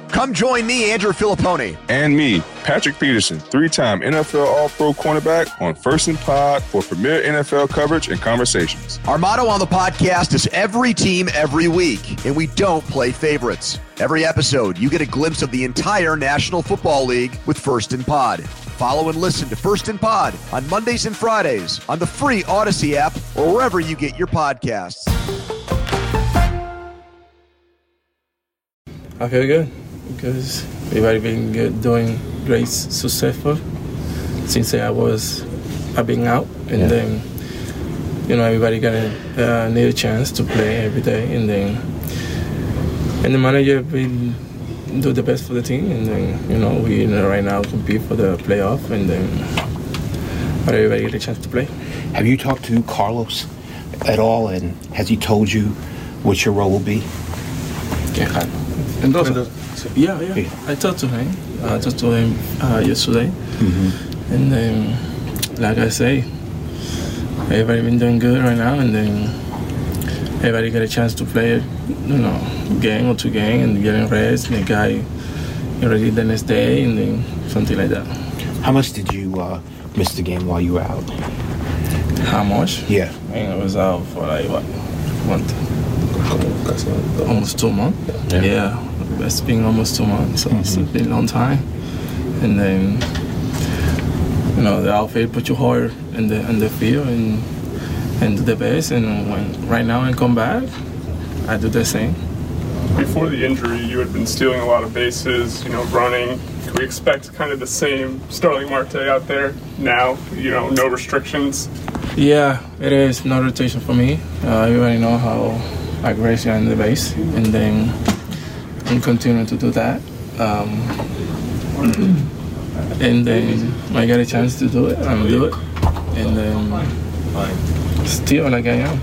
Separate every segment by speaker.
Speaker 1: Come join me, Andrew Filipponi.
Speaker 2: And me, Patrick Peterson, 3-time NFL All-Pro cornerback on First and Pod for premier NFL coverage and conversations.
Speaker 1: Our motto on the podcast is every team, every week, and we don't play favorites. Every episode, you get a glimpse of the entire National Football League with First and Pod. Follow and listen to First and Pod on Mondays and Fridays on the free Odyssey app or wherever you get your podcasts.
Speaker 3: I feel good because everybody been good, doing great, successful since I've been out, and then everybody gonna need a chance to play every day, and the manager will do the best for the team, and then we right now compete for the playoff, and then everybody get a chance to play.
Speaker 4: Have you talked to Carlos at all, and has he told you what your role will be?
Speaker 3: Yeah. Yeah. I talked to him. Yesterday. Mm-hmm. And then, like I say, everybody been doing good right now, and then everybody get a chance to play, game or two games and getting rest, and the guy ready the next day, and then something like that. How much did you miss the game while you were out? How much? Yeah. I was out for like what month? Almost 2 months. Yeah. It's been almost 2 months, so It's been a long time. And then, the outfit put you hard in the field and do the best. And right now I come back, I do the same.
Speaker 5: Before the injury, you had been stealing a lot of bases, running. Can we expect kind of the same Starling Marte out there now? No restrictions. Yeah, it is no rotation for me. Everybody know how aggressive I am in the base, and then I'm continuing to do that. And then I get a chance to do it, I'm do it, and then still like I am.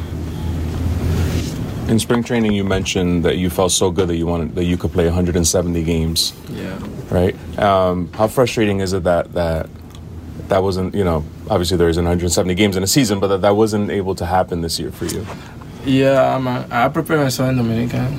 Speaker 2: In spring training, you mentioned that you felt so good that you could play 170 games.
Speaker 3: Yeah. Right.
Speaker 2: How frustrating is it that wasn't, obviously there isn't 170 games in a season, but that wasn't able to happen this year for you?
Speaker 3: Yeah, I prepare myself in Dominican,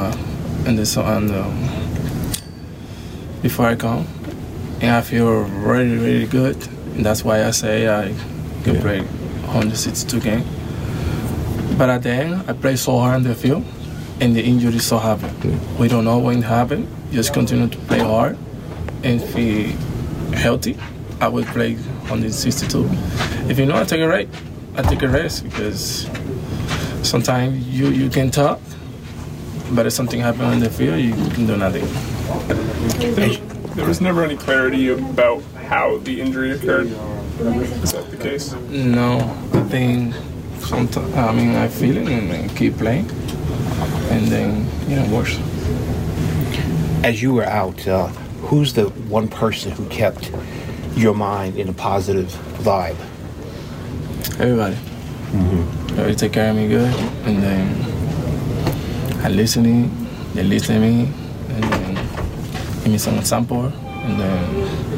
Speaker 3: before I come, and I feel really, really good. And that's why I say I can play 162 games. But at the end, I play so hard in the field, and the injury so happen. We don't know when it happen. Just continue to play hard, and if we healthy, I will play 162. If I take a rest because sometimes you can talk, but if something happens on the field, you can do nothing. There was never any clarity about how the injury occurred. Is that the case? No, I think sometimes. I feel it and keep playing, and then worse.
Speaker 4: As you were out, who's the one person who kept your mind in a positive vibe?
Speaker 3: Everybody. Mm-hmm. They take care of me good, and then they listen to me, and then give me some example, and then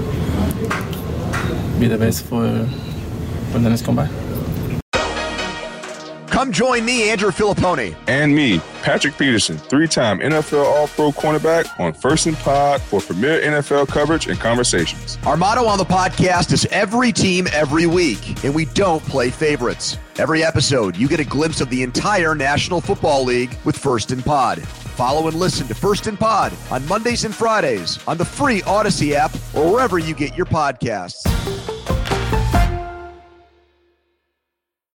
Speaker 3: be the best for the next comeback.
Speaker 1: Come join me, Andrew Filipponi.
Speaker 2: And me, Patrick Peterson, 3-time NFL All-Pro cornerback on First and Pod for premier NFL coverage and conversations.
Speaker 1: Our motto on the podcast is every team, every week, and we don't play favorites. Every episode, you get a glimpse of the entire National Football League with First and Pod. Follow and listen to First and Pod on Mondays and Fridays on the free Odyssey app or wherever you get your podcasts.